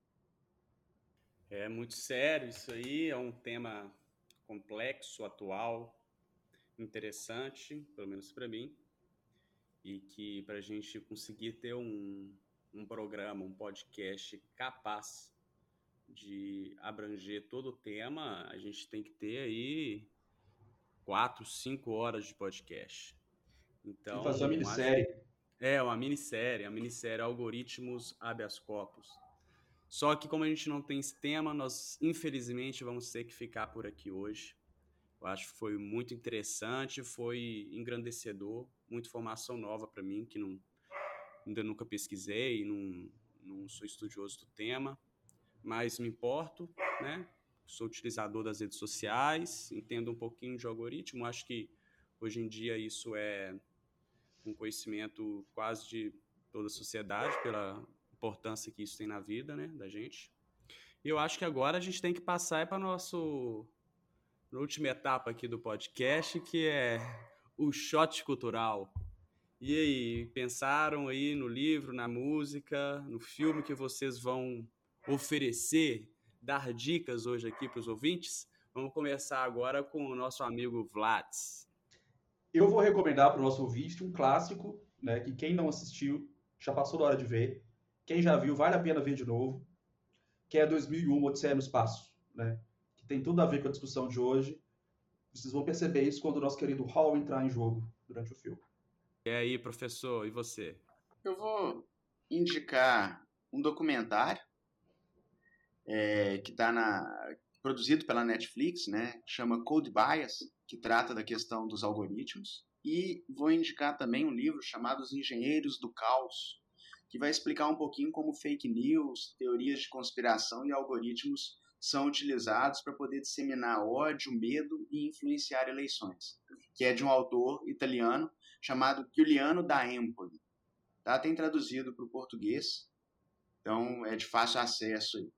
É muito sério isso aí, é um tema complexo, atual, interessante, pelo menos para mim, e que para a gente conseguir ter um, um programa, um podcast capaz de abranger todo o tema, a gente tem que ter aí quatro, cinco horas de podcast. Então, tem que fazer uma minissérie. Acho... É, uma minissérie, a minissérie Algoritmos Habeas Corpus. Só que como a gente não tem esse tema, nós infelizmente vamos ter que ficar por aqui hoje. Eu acho que foi muito interessante, foi engrandecedor, muita informação nova para mim, que não, ainda nunca pesquisei, não, não sou estudioso do tema, mas me importo, né? Sou utilizador das redes sociais, entendo um pouquinho de algoritmo, acho que hoje em dia isso é um conhecimento quase de toda a sociedade, pela importância que isso tem na vida, né, da gente. E eu acho que agora a gente tem que passar para a nossa última etapa aqui do podcast, que é o shot cultural. E aí, pensaram aí no livro, na música, no filme que vocês vão oferecer, dar dicas hoje aqui para os ouvintes? Vamos começar agora com o nosso amigo Vlads. Eu vou recomendar para o nosso ouvinte um clássico, né, que quem não assistiu já passou da hora de ver. Quem já viu, vale a pena ver de novo, que é dois mil e um, Odisseia no Espaço, né, que tem tudo a ver com a discussão de hoje. Vocês vão perceber isso quando o nosso querido Hall entrar em jogo durante o filme. E aí, professor, e você? Eu vou indicar um documentário é, que está na produzido pela Netflix, né, chama Code Bias, que trata da questão dos algoritmos, e vou indicar também um livro chamado Os Engenheiros do Caos, que vai explicar um pouquinho como fake news, teorias de conspiração e algoritmos são utilizados para poder disseminar ódio, medo e influenciar eleições, que é de um autor italiano chamado Giuliano da Empoli. Tá? Tem traduzido para o português, então é de fácil acesso aí.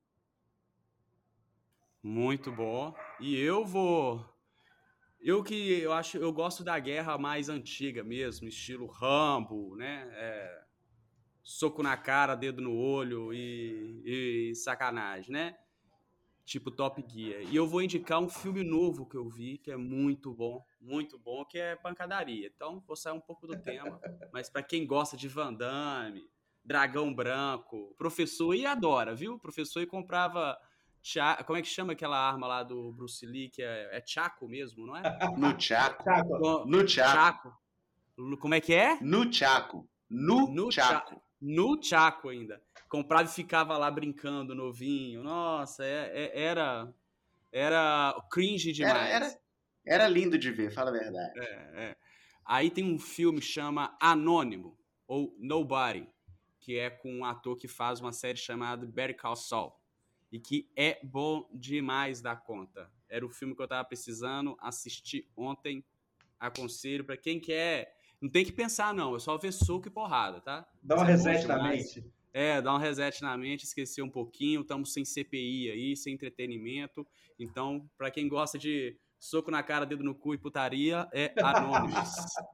Muito bom. E eu vou... Eu que eu acho, eu gosto da guerra mais antiga mesmo, estilo Rambo, né? É, soco na cara, dedo no olho e, e sacanagem, né? tipo Top Gear. E eu vou indicar um filme novo que eu vi, que é muito bom, muito bom, que é pancadaria. Então, vou sair um pouco do tema, mas pra quem gosta de Van Damme, Dragão Branco, Professor e adora, viu? Professor e comprava... Cha... Como é que chama aquela arma lá do Bruce Lee, que é, é Chaco mesmo, não é? No Chaco. Chaco. No Chaco. Chaco. Como é que é? No Chaco. No, No Chaco. Chaco. No Chaco ainda. Comprava e ficava lá brincando, novinho. Nossa, é, é, era era cringe demais. Era, era, era lindo de ver, fala a verdade. É, é. Aí tem um filme que chama Anônimo, ou Nobody, que é com um ator que faz uma série chamada Better Call Saul, e que é bom demais da conta. Era o filme que eu tava precisando assistir ontem. Aconselho pra quem quer... Não tem que pensar, não. É só ver soco e porrada, tá? Dá uma Isso é bom reset na demais. mente. É, dá um reset na mente, esquecer um pouquinho. Estamos sem C P I aí, sem entretenimento. Então, pra quem gosta de soco na cara, dedo no cu e putaria, é Anonymous.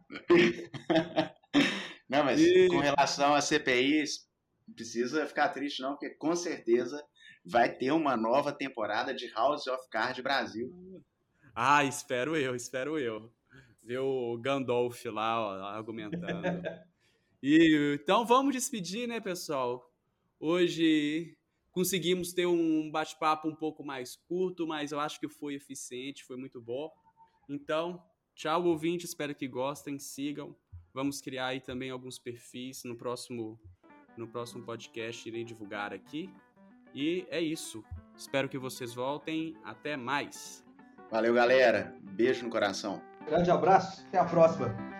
Não, mas E- com relação a C P Is, não precisa ficar triste não, porque com certeza vai ter uma nova temporada de House of Cards Brasil. Ah, espero eu, espero eu. Ver o Gandalf lá, ó, argumentando. E, então vamos despedir, né, pessoal? Hoje conseguimos ter um bate-papo um pouco mais curto, mas eu acho que foi eficiente, foi muito bom. Então, tchau, ouvinte, espero que gostem, sigam. Vamos criar aí também alguns perfis no próximo, no próximo podcast, irei divulgar aqui. E é isso. Espero que vocês voltem. Até mais. Valeu, galera. Beijo no coração. Grande abraço, até a próxima.